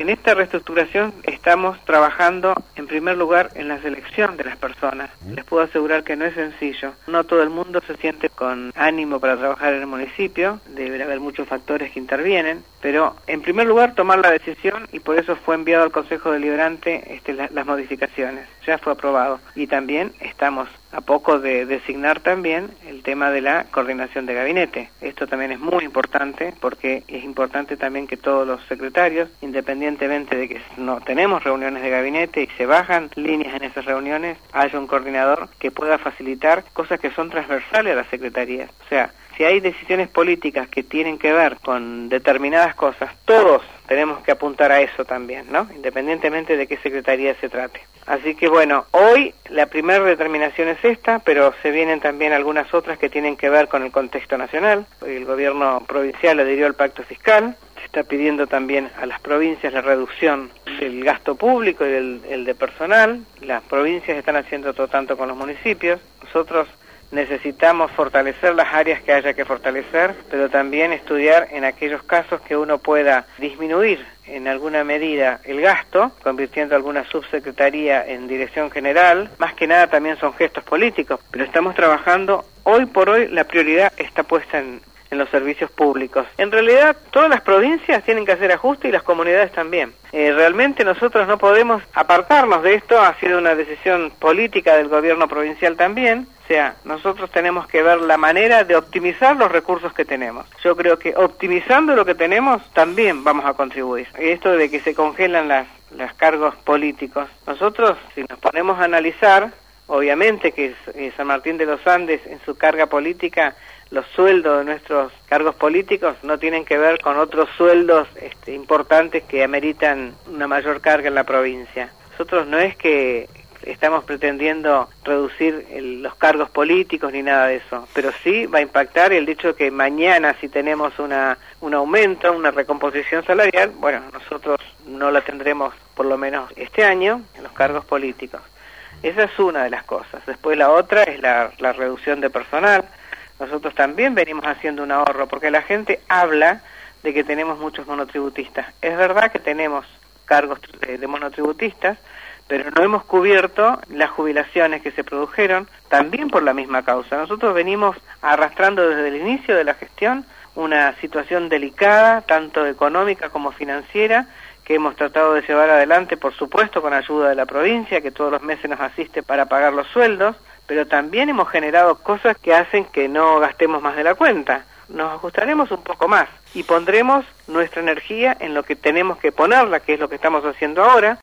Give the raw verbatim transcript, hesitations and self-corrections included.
En esta reestructuración estamos trabajando en primer lugar en la selección de las personas. Les puedo asegurar que no es sencillo. No todo el mundo se siente con ánimo para trabajar en el municipio, debe haber muchos factores que intervienen, pero en primer lugar tomar la decisión, y por eso fue enviado al Consejo Deliberante este, la, las modificaciones. Ya fue aprobado. Y también estamos a poco de designar también el tema de la coordinación de gabinete. Esto también es muy importante porque es importante también que todos los secretarios, independientemente de que no tenemos reuniones de gabinete y se bajan líneas en esas reuniones, haya un coordinador que pueda facilitar cosas que son transversales a las secretarías. O sea, si hay decisiones políticas que tienen que ver con determinadas cosas, todos tenemos que apuntar a eso también, ¿no? Independientemente de qué secretaría se trate. Así que bueno, hoy la primera determinación es esta, pero se vienen también algunas otras que tienen que ver con el contexto nacional. El gobierno provincial adhirió al pacto fiscal, se está pidiendo también a las provincias la reducción del gasto público y del el de personal. Las provincias están haciendo todo tanto con los municipios. Nosotros necesitamos fortalecer las áreas que haya que fortalecer, pero también estudiar en aquellos casos que uno pueda disminuir en alguna medida el gasto, convirtiendo alguna subsecretaría en dirección general. Más que nada también son gestos políticos, pero estamos trabajando, hoy por hoy la prioridad está puesta en, en los servicios públicos. En realidad todas las provincias tienen que hacer ajustes y las comunidades también. Eh, realmente nosotros no podemos apartarnos de esto, ha sido una decisión política del gobierno provincial también. O sea, nosotros tenemos que ver la manera de optimizar los recursos que tenemos. Yo creo que optimizando lo que tenemos también vamos a contribuir. Esto de que se congelan las, los cargos políticos. Nosotros, si nos ponemos a analizar, obviamente que eh, San Martín de los Andes en su carga política, los sueldos de nuestros cargos políticos no tienen que ver con otros sueldos este, importantes que ameritan una mayor carga en la provincia. Nosotros no es que estamos pretendiendo reducir el, los cargos políticos ni nada de eso, pero sí va a impactar el hecho de que mañana si tenemos una un aumento, una recomposición salarial, bueno, nosotros no la tendremos por lo menos este año en los cargos políticos. Esa es una de las cosas. Después la otra es la, la reducción de personal. Nosotros también venimos haciendo un ahorro, porque la gente habla de que tenemos muchos monotributistas. Es verdad que tenemos cargos de, de monotributistas, pero no hemos cubierto las jubilaciones que se produjeron también por la misma causa. Nosotros venimos arrastrando desde el inicio de la gestión una situación delicada, tanto económica como financiera, que hemos tratado de llevar adelante, por supuesto, con ayuda de la provincia, que todos los meses nos asiste para pagar los sueldos, pero también hemos generado cosas que hacen que no gastemos más de la cuenta. Nos ajustaremos un poco más y pondremos nuestra energía en lo que tenemos que ponerla, que es lo que estamos haciendo ahora,